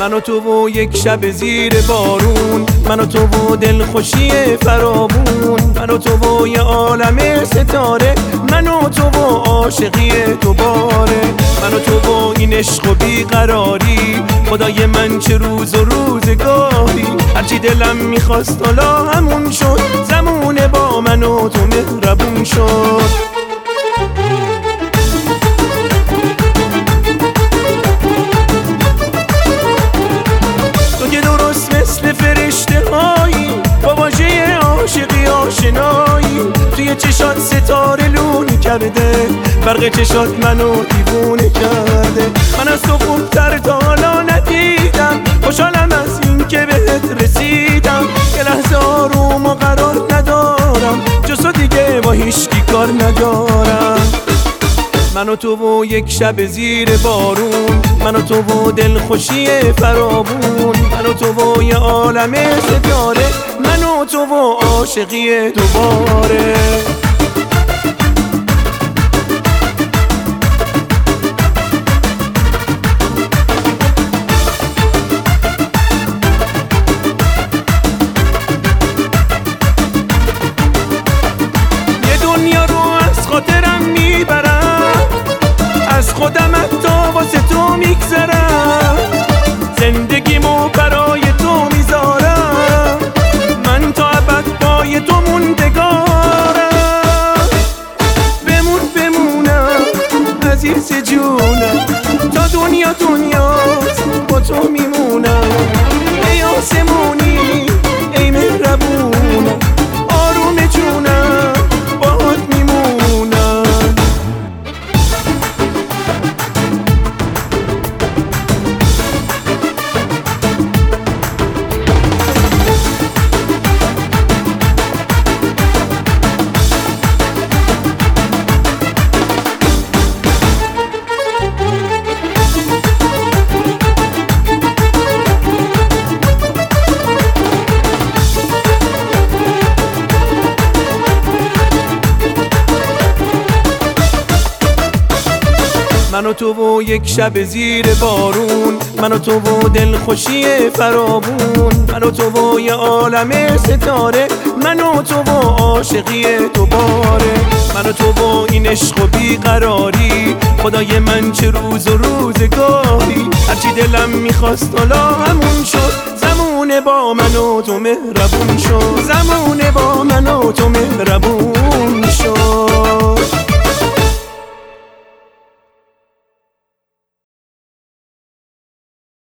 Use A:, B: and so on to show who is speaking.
A: من و تو و یک شب زیر بارون، من و تو و دلخوشی فراوون، من و تو و یه عالم ستاره، من و تو و عاشقی دوباره، من و تو و این عشق و بیقراری. خدای من چه روز و روزگاری، هرچی دلم میخواست حالا همون شد، زمونه با من و تو مهربون شد. مثل فرشته هایی با واژه عاشقی آشنایی، توی چشات ستاره لون کرده، برق چشات منو دیوونه کرده. من از تو خوبتر تا حالا ندیدم، خوشحالم از این که بهت رسیدم، یه لحظه آروم و قرار ندارم، جز تو دیگه با هیچکی کار ندارم. من و تو و یک شب زیر بارون، من و تو و دلخوشی فراوون، من و تو و یه عالم ستاره، من و تو و عاشقی دوباره. یه دنیا رو از خاطرم میبرم، از خودم حتی واسه تو میگذرم، زندگیمو برای تو میذارم، من تا ابد پای تو موندگارم. بمونم عزیز جونم، تا دنیا دنیاست با تو میمونم. ای آسمونی ای مهربونم، آروم جونم باهات میمونم. من و تو و یک شب زیر بارون، من و تو و دلخوشی فراوون، من و تو و یه عالم ستاره، من و تو و عاشقی دوباره، من و تو و این عشق و بیقراری. خدای من چه روز و روزگاری، هرچی دلم میخواست حالا همون شد، زمونه با من و تو مهربون شد، زمونه با من و تو مهربون